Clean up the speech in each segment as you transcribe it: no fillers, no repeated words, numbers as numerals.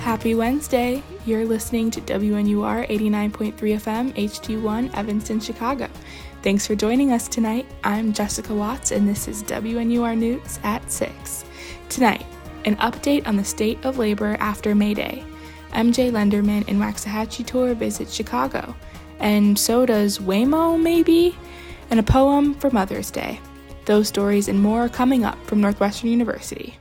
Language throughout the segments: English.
Happy Wednesday! You're listening to WNUR 89.3 FM HD1 Evanston, Chicago. Thanks for joining us tonight. I'm Jessica Watts, and this is WNUR News at 6. Tonight, an update on the state of labor after May Day. MJ Lenderman and Waxahachie Tour visit Chicago. And so does Waymo, maybe? And a poem for Mother's Day. Those stories and more are coming up from Northwestern University.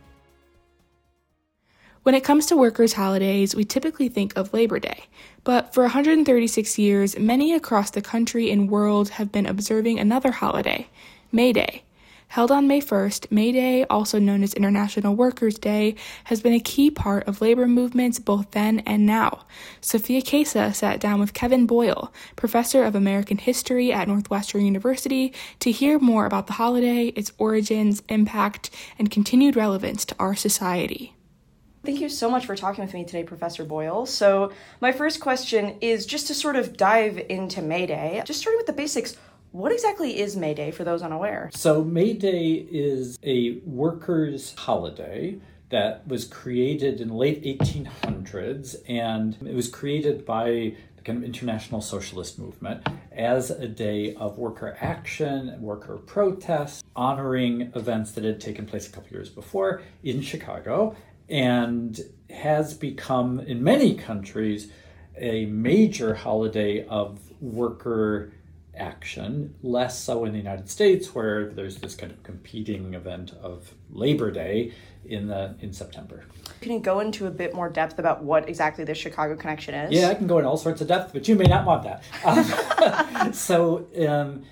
When it comes to workers' holidays, we typically think of Labor Day. But for 136 years, many across the country and world have been observing another holiday, May Day. Held on May 1st, May Day, also known as International Workers' Day, has been a key part of labor movements both then and now. Sophia Kesa sat down with Kevin Boyle, professor of American history at Northwestern University, to hear more about the holiday, its origins, impact, and continued relevance to our society. Thank you so much for talking with me today, Professor Boyle. So my first question is just to sort of dive into May Day. Just starting with the basics, what exactly is May Day for those unaware? So May Day is a workers' holiday that was created in the late 1800s, and it was created by the kind of international socialist movement as a day of worker action, worker protest, honoring events that had taken place a couple years before in Chicago, and has become, in many countries, a major holiday of worker action, less so in the United States, where there's this kind of competing event of Labor Day in September. Can you go into a bit more depth about what exactly the Chicago connection is? Yeah, I can go in all sorts of depth, but you may not want that. So in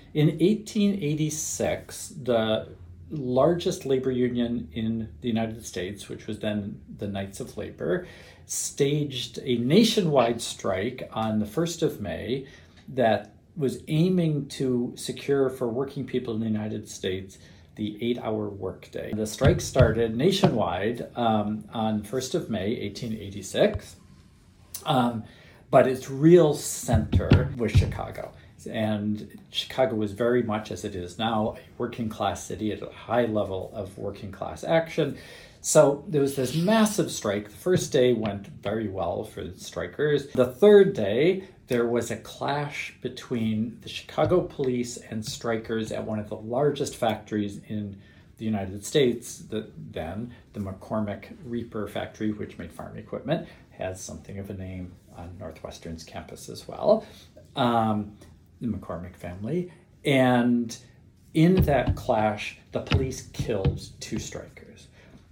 1886, the largest labor union in the United States, which was then the Knights of Labor, staged a nationwide strike on the 1st of May that was aiming to secure for working people in the United States the 8-hour workday. The strike started nationwide on 1st of May, 1886, but its real center was Chicago. And Chicago was very much, as it is now, a working class city at a high level of working class action. So there was this massive strike. The first day went very well for the strikers. The third day, there was a clash between the Chicago police and strikers at one of the largest factories in the United States, the McCormick Reaper factory, which made farm equipment, has something of a name on Northwestern's campus as well. The McCormick family, and in that clash, the police killed 2 strikers.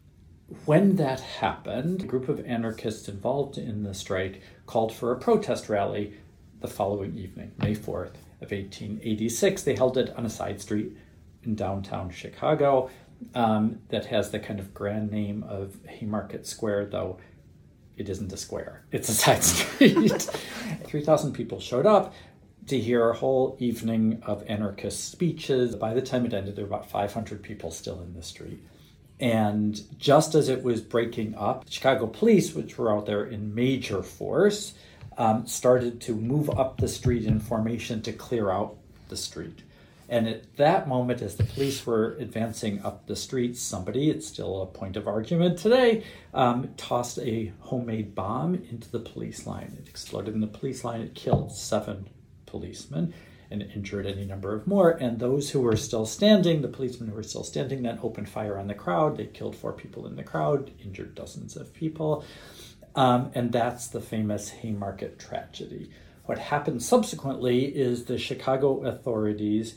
When that happened, a group of anarchists involved in the strike called for a protest rally the following evening, May 4th of 1886. They held it on a side street in downtown Chicago that has the kind of grand name of Haymarket Square, though it isn't a square. It's a side street. 3,000 people showed up to hear a whole evening of anarchist speeches. By the time it ended, there were about 500 people still in the street. And just as it was breaking up, Chicago police, which were out there in major force, started to move up the street in formation to clear out the street. And at that moment, as the police were advancing up the street, somebody, it's still a point of argument today, tossed a homemade bomb into the police line. It exploded in the police line. It killed 7 policemen and injured any number of more. And those who were still standing, the policemen who were still standing, then opened fire on the crowd. They killed 4 people in the crowd, injured dozens of people. And that's the famous Haymarket tragedy. What happened subsequently is the Chicago authorities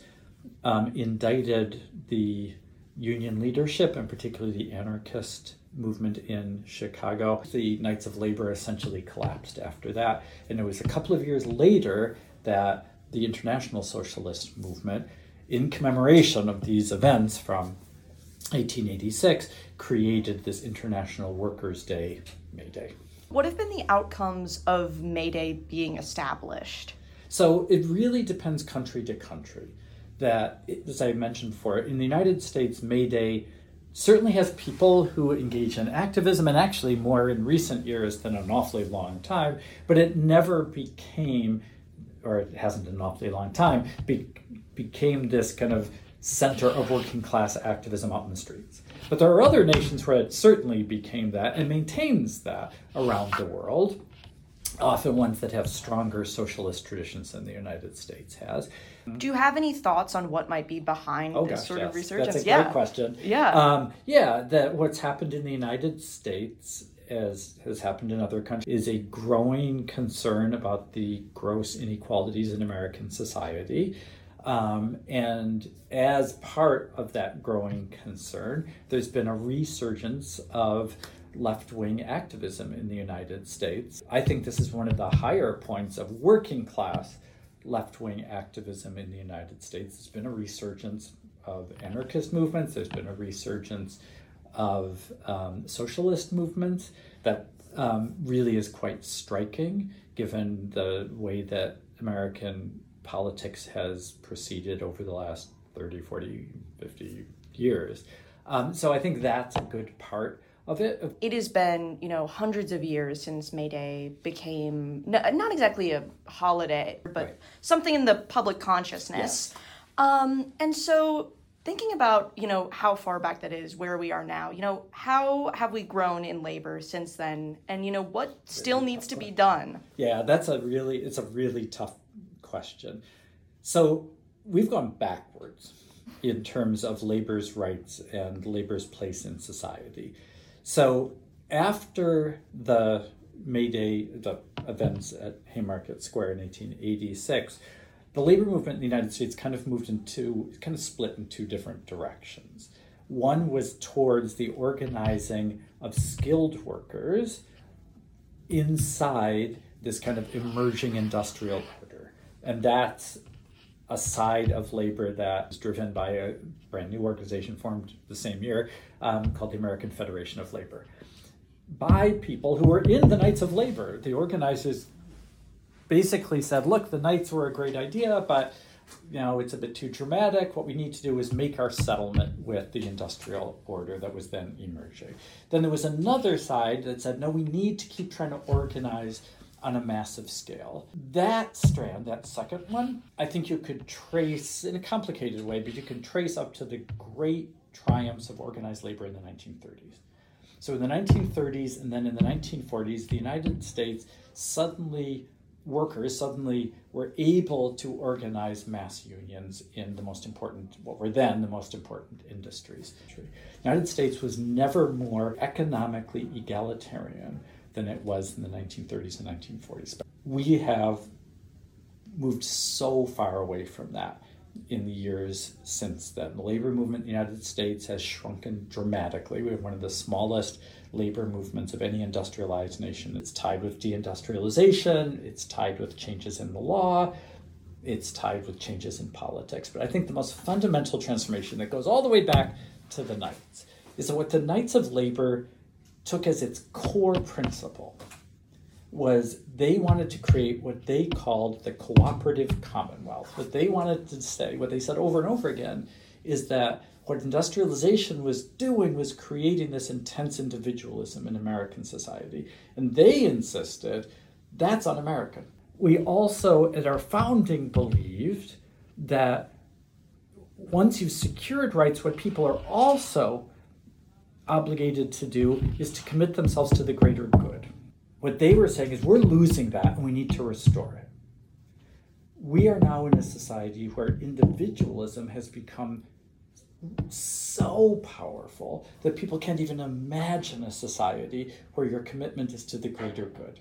indicted the union leadership, and particularly the anarchist movement in Chicago. The Knights of Labor essentially collapsed after that. And it was a couple of years later that the International Socialist movement, in commemoration of these events from 1886, created this International Workers' Day, May Day. What have been the outcomes of May Day being established? So it really depends country to country. That, as I mentioned before, in the United States, May Day certainly has people who engage in activism, and actually more in recent years than an awfully long time, but it never became, or it hasn't in an awfully long time, became this kind of center of working class activism out in the streets. But there are other nations where it certainly became that and maintains that around the world, often ones that have stronger socialist traditions than the United States has. Do you have any thoughts on what might be behind this sort of resurgence? That's a great question. Yeah. That what's happened in the United States, as has happened in other countries, is a growing concern about the gross inequalities in American society. And as part of that growing concern, there's been a resurgence of left-wing activism in the United States. I think this is one of the higher points of working class left-wing activism in the United States. There's been a resurgence of anarchist movements. There's been a resurgence of socialist movements that really is quite striking given the way that American politics has proceeded over the last 30, 40, 50 years. So I think that's a good part of it. It has been, hundreds of years since May Day became not exactly a holiday, but something in the public consciousness. Yes. And so thinking about, how far back that is, where we are now, how have we grown in labor since then? And, what still needs to be done? Yeah, it's a really tough question. So we've gone backwards in terms of labor's rights and labor's place in society. So after the May Day, the events at Haymarket Square in 1886, the labor movement in the United States kind of split in two different directions. One was towards the organizing of skilled workers inside this kind of emerging industrial order. And that's a side of labor that was driven by a brand new organization formed the same year called the American Federation of Labor, by people who were in the Knights of Labor. The organizers basically said, look, the Knights were a great idea, but it's a bit too dramatic. What we need to do is make our settlement with the industrial order that was then emerging. Then there was another side that said, no, we need to keep trying to organize on a massive scale. That strand, that second one, I think you could trace in a complicated way, but you can trace up to the great triumphs of organized labor in the 1930s. So in the 1930s and then in the 1940s, the United States workers suddenly were able to organize mass unions in what were then the most important industries. The United States was never more economically egalitarian than it was in the 1930s and 1940s. We have moved so far away from that in the years since then. The labor movement in the United States has shrunken dramatically. We have one of the smallest labor movements of any industrialized nation. It's tied with deindustrialization, it's tied with changes in the law, it's tied with changes in politics. But I think the most fundamental transformation that goes all the way back to the Knights is that what the Knights of Labor took as its core principle was they wanted to create what they called the cooperative commonwealth. What they wanted to say, what they said over and over again, is that what industrialization was doing was creating this intense individualism in American society. And they insisted that's un-American. We also, at our founding, believed that once you've secured rights, what people are also obligated to do is to commit themselves to the greater good. What they were saying is we're losing that and we need to restore it. We are now in a society where individualism has become so powerful that people can't even imagine a society where your commitment is to the greater good.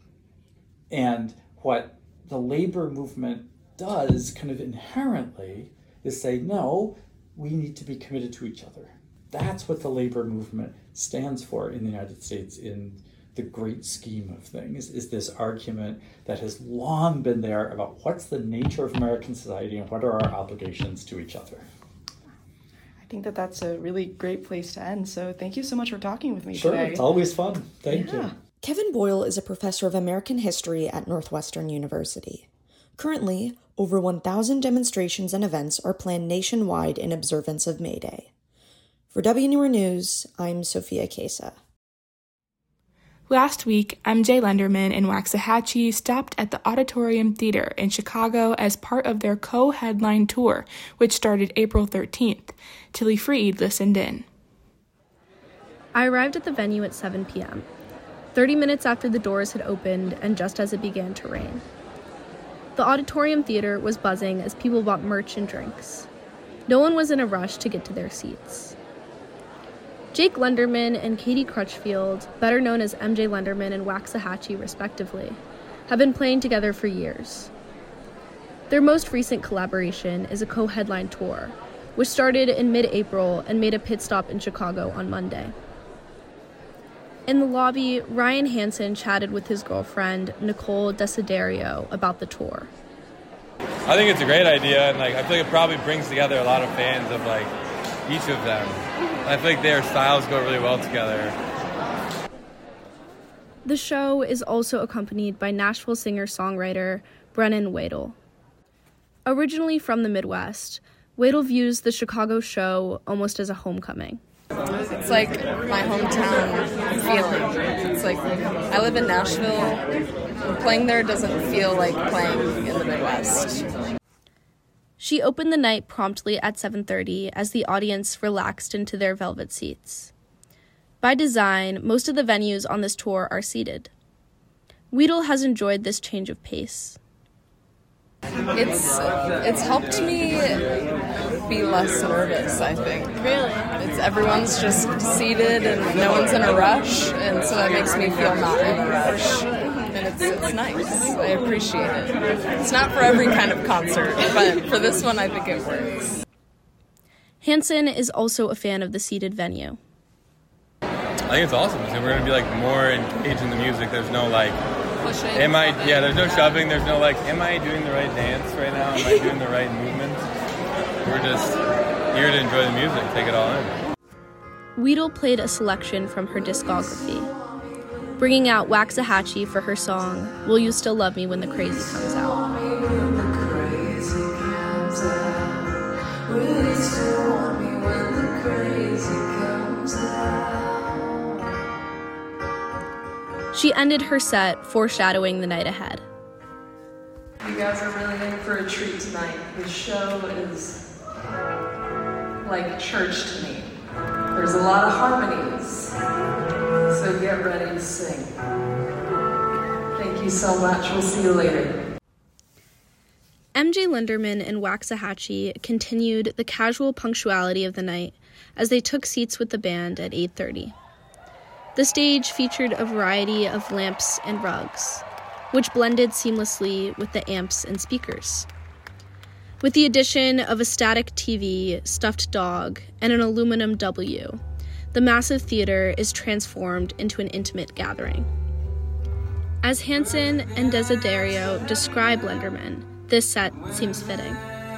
And what the labor movement does kind of inherently is say, no, we need to be committed to each other. That's what the labor movement stands for in the United States in the great scheme of things, is this argument that has long been there about what's the nature of American society and what are our obligations to each other. I think that's a really great place to end. So thank you so much for talking with me today. Sure, it's always fun. Thank you. Kevin Boyle is a professor of American history at Northwestern University. Currently, over 1,000 demonstrations and events are planned nationwide in observance of May Day. For WNUR News, I'm Sophia Kesa. Last week, MJ Lenderman and Waxahachie stopped at the Auditorium Theater in Chicago as part of their co-headline tour, which started April 13th. Tilly Freed listened in. I arrived at the venue at 7 p.m., 30 minutes after the doors had opened and just as it began to rain. The auditorium theater was buzzing as people bought merch and drinks. No one was in a rush to get to their seats. Jake Lenderman and Katie Crutchfield, better known as MJ Lenderman and Waxahachie respectively, have been playing together for years. Their most recent collaboration is a co-headline tour, which started in mid-April and made a pit stop in Chicago on Monday. In the lobby, Ryan Hansen chatted with his girlfriend, Nicole Desiderio, about the tour. I think it's a great idea, and I feel like it probably brings together a lot of fans of each of them. And I feel like their styles go really well together. The show is also accompanied by Nashville singer-songwriter Brennan Wadle. Originally from the Midwest, Wadle views the Chicago show almost as a homecoming. It's like my hometown feeling. It's like I live in Nashville. Playing there doesn't feel like playing in the Midwest. She opened the night promptly at 7:30 as the audience relaxed into their velvet seats. By design, most of the venues on this tour are seated. Wadle has enjoyed this change of pace. It's helped me be less nervous, I think. Really? Everyone's just seated and no one's in a rush, and so that makes me feel not in a rush. And it's nice. I appreciate it. It's not for every kind of concert, but for this one, I think it works. Hansen is also a fan of the seated venue. I think it's awesome. So we're going to be more engaged in the music. There's no Pushing. there's no shoving. There's no am I doing the right dance right now? Am I doing the right movements? We're just here to enjoy the music, take it all in. Wadle played a selection from her discography, bringing out Waxahachie for her song, Will You Still Love Me When the Crazy Comes Out. She ended her set foreshadowing the night ahead. You guys are really in for a treat tonight. The show is like church to me. There's a lot of harmonies, so get ready to sing. Thank you so much. We'll see you later. MJ Lenderman and Waxahachie continued the casual punctuality of the night as they took seats with the band at 8:30. The stage featured a variety of lamps and rugs, which blended seamlessly with the amps and speakers. With the addition of a static TV, stuffed dog, and an aluminum W, the massive theater is transformed into an intimate gathering. As Hansen and Desiderio describe Lenderman, this set seems fitting.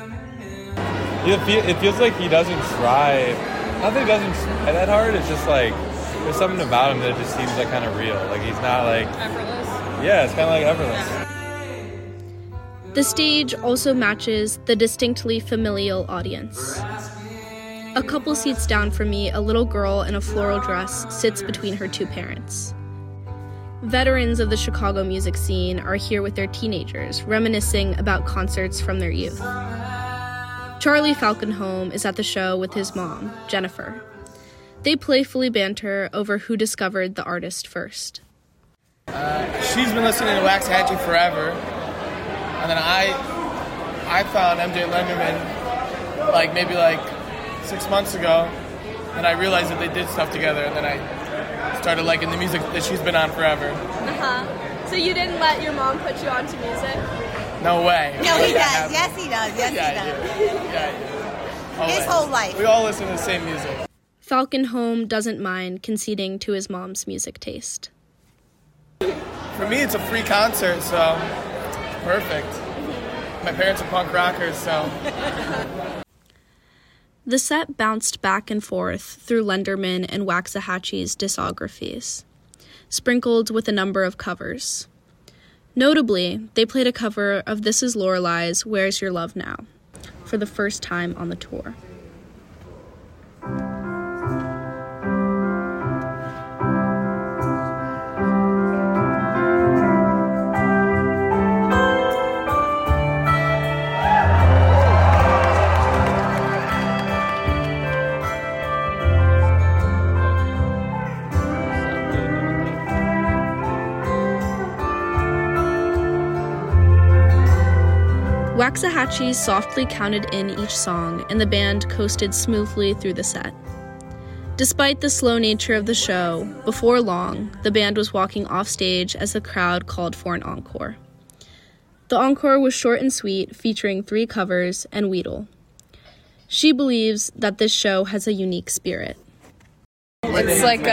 It feels like he doesn't try. Not that he doesn't try that hard. It's just there's something about him that just seems kind of real. He's not Effortless. Yeah, it's kind of effortless. The stage also matches the distinctly familial audience. A couple seats down from me, a little girl in a floral dress sits between her two parents. Veterans of the Chicago music scene are here with their teenagers, reminiscing about concerts from their youth. Charlie Falkenholm is at the show with his mom, Jennifer. They playfully banter over who discovered the artist first. She's been listening to Waxahachie forever, and then I found MJ Lenderman maybe 6 months ago, and I realized that they did stuff together, and then I started liking the music that she's been on forever. So you didn't let your mom put you onto music? No way. No, he does. Yes, he does. Yes, he does. Yeah. His whole life. We all listen to the same music. Falkenholm doesn't mind conceding to his mom's music taste. For me, it's a free concert, so perfect. My parents are punk rockers, so... The set bounced back and forth through Lenderman and Waxahachie's discographies, sprinkled with a number of covers. Notably, they played a cover of This Is Lorelei's Where's Your Love Now, for the first time on the tour. Waxahachie softly counted in each song, and the band coasted smoothly through the set. Despite the slow nature of the show, before long, the band was walking off stage as the crowd called for an encore. The encore was short and sweet, featuring 3 covers and Weedle. She believes that this show has a unique spirit. It's like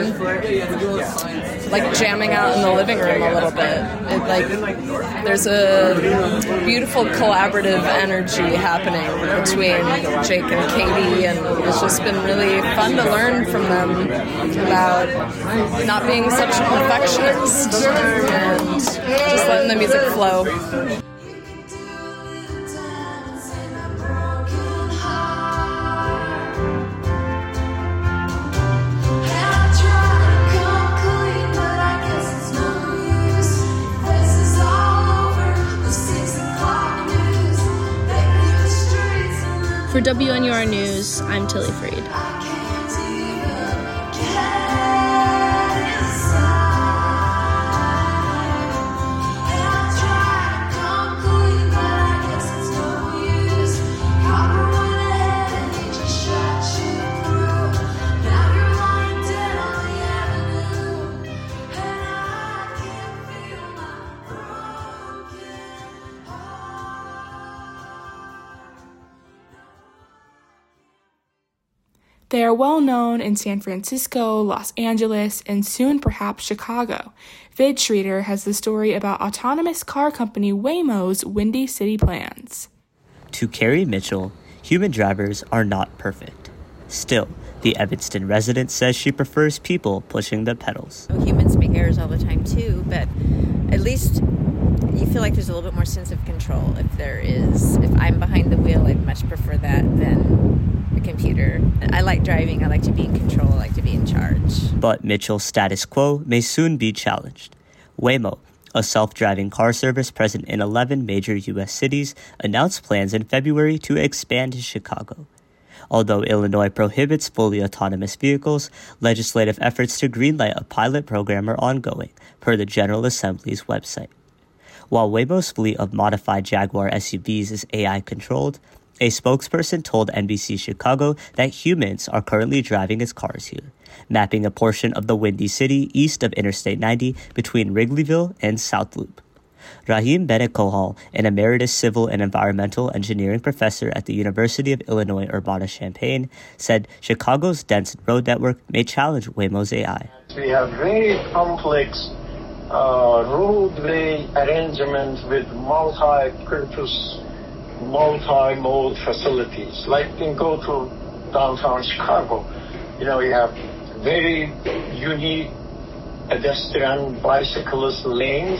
jamming out in the living room a little bit. There's a beautiful collaborative energy happening between Jake and Katie, and it's just been really fun to learn from them about not being such a perfectionist and just letting the music flow. For WNUR News, I'm Tilly Freed. They are well known in San Francisco, Los Angeles, and soon perhaps Chicago. Vid Schroeder has the story about autonomous car company Waymo's Windy City plans. To Carrie Mitchell, human drivers are not perfect. Still, the Evanston resident says she prefers people pushing the pedals. Humans make errors all the time too, but at least you feel like there's a little bit more sense of control. If I'm behind the wheel, I'd much prefer that than a computer. I like driving. I like to be in control. I like to be in charge. But Mitchell's status quo may soon be challenged. Waymo, a self-driving car service present in 11 major U.S. cities, announced plans in February to expand to Chicago. Although Illinois prohibits fully autonomous vehicles, legislative efforts to greenlight a pilot program are ongoing, per the General Assembly's website. While Waymo's fleet of modified Jaguar SUVs is AI-controlled, a spokesperson told NBC Chicago that humans are currently driving its cars here, mapping a portion of the Windy City east of Interstate 90 between Wrigleyville and South Loop. Rahim Bennett-Kohal, an emeritus civil and environmental engineering professor at the University of Illinois Urbana-Champaign, said Chicago's dense road network may challenge Waymo's AI. We have very complex roadway arrangement with multi-purpose, multi-mode facilities. Like you can go to downtown Chicago, you have very unique pedestrian, bicyclist lanes.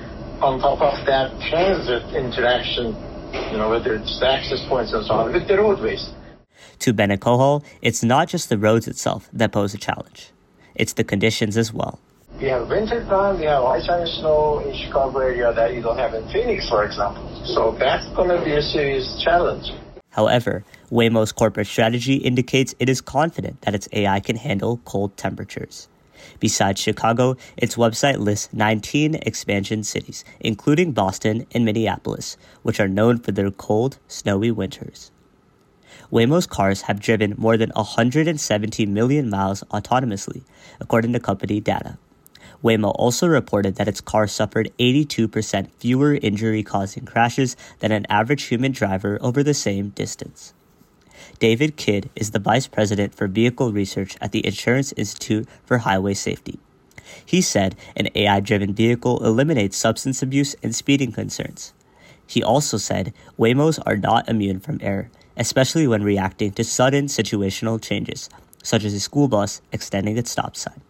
On top of that, transit interaction, whether it's access points and so on, with the roadways. To Bennett-Kohal, it's not just the roads itself that pose a challenge. It's the conditions as well. We have winter time, we have ice and snow in Chicago area that you don't have in Phoenix, for example. So that's going to be a serious challenge. However, Waymo's corporate strategy indicates it is confident that its AI can handle cold temperatures. Besides Chicago, its website lists 19 expansion cities, including Boston and Minneapolis, which are known for their cold, snowy winters. Waymo's cars have driven more than 170 million miles autonomously, according to company data. Waymo also reported that its car suffered 82% fewer injury-causing crashes than an average human driver over the same distance. David Kidd is the vice president for vehicle research at the Insurance Institute for Highway Safety. He said an AI-driven vehicle eliminates substance abuse and speeding concerns. He also said Waymos are not immune from error, especially when reacting to sudden situational changes, such as a school bus extending its stop sign.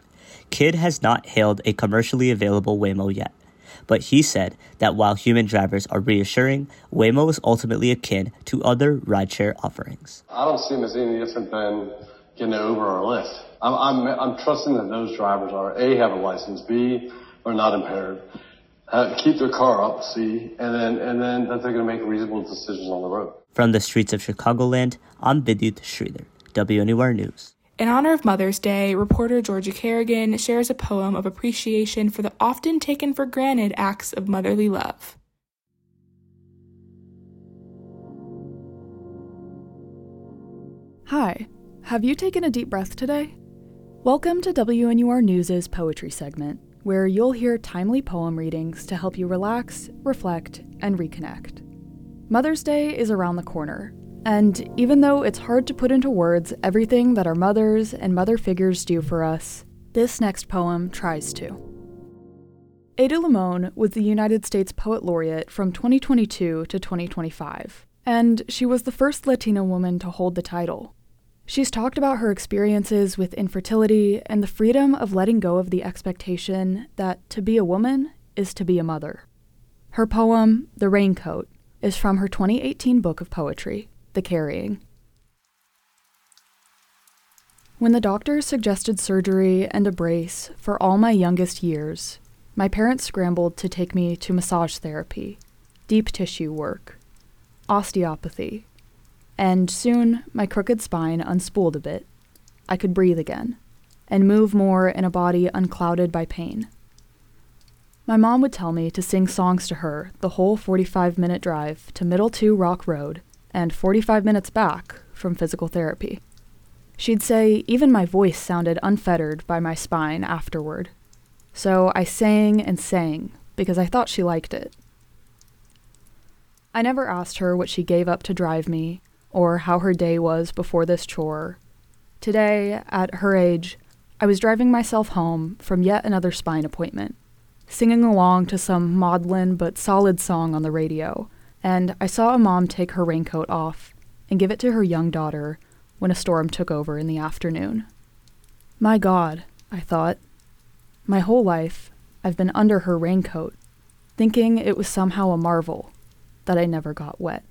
Kidd has not hailed a commercially available Waymo yet, but he said that while human drivers are reassuring, Waymo is ultimately akin to other rideshare offerings. I don't see them as any different than getting an Uber or a Lyft. I'm trusting that those drivers are A, have a license, B, are not impaired, keep their car up, C, and then that they're going to make reasonable decisions on the road. From the streets of Chicagoland, I'm Vidyut Sridhar, WNUR News. In honor of Mother's Day, reporter Georgia Kerrigan shares a poem of appreciation for the often taken for granted acts of motherly love. Hi, have you taken a deep breath today? Welcome to WNUR News' Poetry segment, where you'll hear timely poem readings to help you relax, reflect, and reconnect. Mother's Day is around the corner, and even though it's hard to put into words everything that our mothers and mother figures do for us, this next poem tries to. Ada Limon was the United States Poet Laureate from 2022 to 2025, and she was the first Latina woman to hold the title. She's talked about her experiences with infertility and the freedom of letting go of the expectation that to be a woman is to be a mother. Her poem, The Raincoat, is from her 2018 book of poetry, The Carrying. When the doctor suggested surgery and a brace for all my youngest years, my parents scrambled to take me to massage therapy, deep tissue work, osteopathy, and soon my crooked spine unspooled a bit. I could breathe again, and move more in a body unclouded by pain. My mom would tell me to sing songs to her the whole 45-minute drive to Middle 2 Rock Road and 45 minutes back from physical therapy. She'd say even my voice sounded unfettered by my spine afterward. So I sang and sang because I thought she liked it. I never asked her what she gave up to drive me, or how her day was before this chore. Today, at her age, I was driving myself home from yet another spine appointment, singing along to some maudlin but solid song on the radio, and I saw a mom take her raincoat off and give it to her young daughter when a storm took over in the afternoon. My God, I thought. My whole life, I've been under her raincoat, thinking it was somehow a marvel that I never got wet.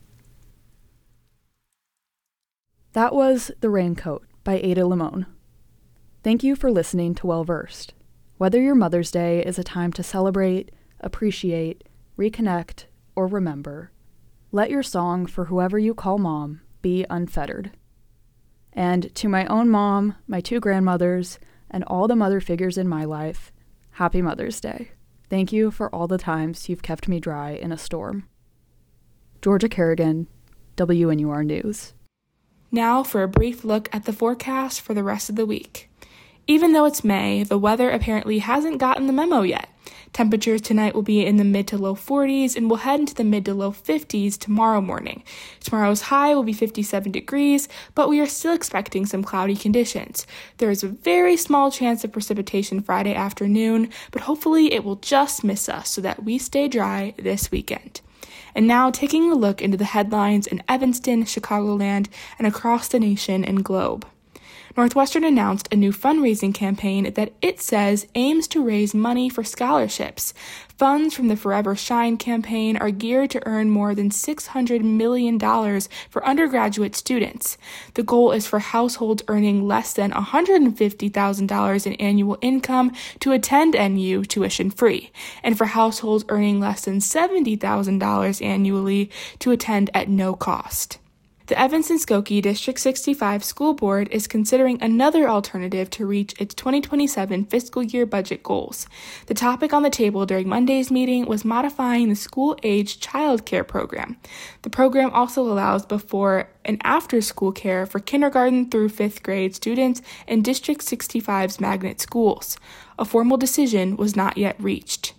That was The Raincoat by Ada Limon. Thank you for listening to Well Versed. Whether your Mother's Day is a time to celebrate, appreciate, reconnect, or remember, let your song for whoever you call mom be unfettered. And to my own mom, my two grandmothers, and all the mother figures in my life, Happy Mother's Day. Thank you for all the times you've kept me dry in a storm. Georgia Kerrigan, WNUR News. Now for a brief look at the forecast for the rest of the week. Even though it's May, the weather apparently hasn't gotten the memo yet. Temperatures tonight will be in the mid to low 40s and will head into the mid to low 50s tomorrow morning. Tomorrow's high will be 57 degrees, but we are still expecting some cloudy conditions. There is a very small chance of precipitation Friday afternoon, but hopefully it will just miss us so that we stay dry this weekend. And now taking a look into the headlines in Evanston, Chicagoland, and across the nation and globe. Northwestern announced a new fundraising campaign that it says aims to raise money for scholarships. Funds from the Forever Shine campaign are geared to earn more than $600 million for undergraduate students. The goal is for households earning less than $150,000 in annual income to attend NU tuition-free, and for households earning less than $70,000 annually to attend at no cost. The Evanston-Skokie District 65 School Board is considering another alternative to reach its 2027 fiscal year budget goals. The topic on the table during Monday's meeting was modifying the school-age child care program. The program also allows before and after school care for kindergarten through 5th grade students in District 65's magnet schools. A formal decision was not yet reached.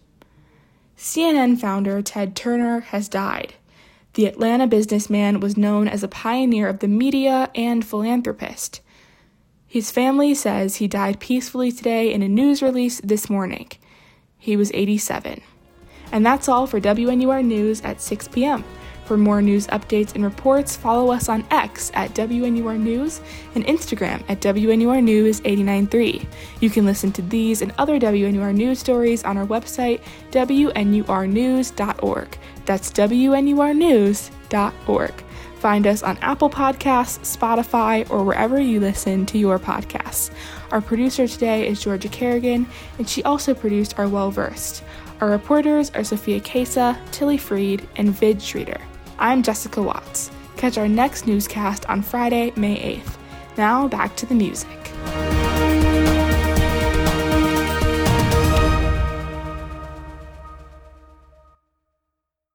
CNN founder Ted Turner has died. The Atlanta businessman was known as a pioneer of the media and philanthropist. His family says he died peacefully today in a news release this morning. He was 87. And that's all for WNUR News at 6 p.m. For more news updates and reports, follow us on X at WNUR News and Instagram at WNUR News 893. You can listen to these and other WNUR News stories on our website, WNURnews.org. That's WNURnews.org. Find us on Apple Podcasts, Spotify, or wherever you listen to your podcasts. Our producer today is Georgia Kerrigan, and she also produced our Well Versed. Our reporters are Sophia Kesa, Tilly Freed, and Vid Schroeder. I'm Jessica Watts. Catch our next newscast on Friday, May 8th. Now back to the music.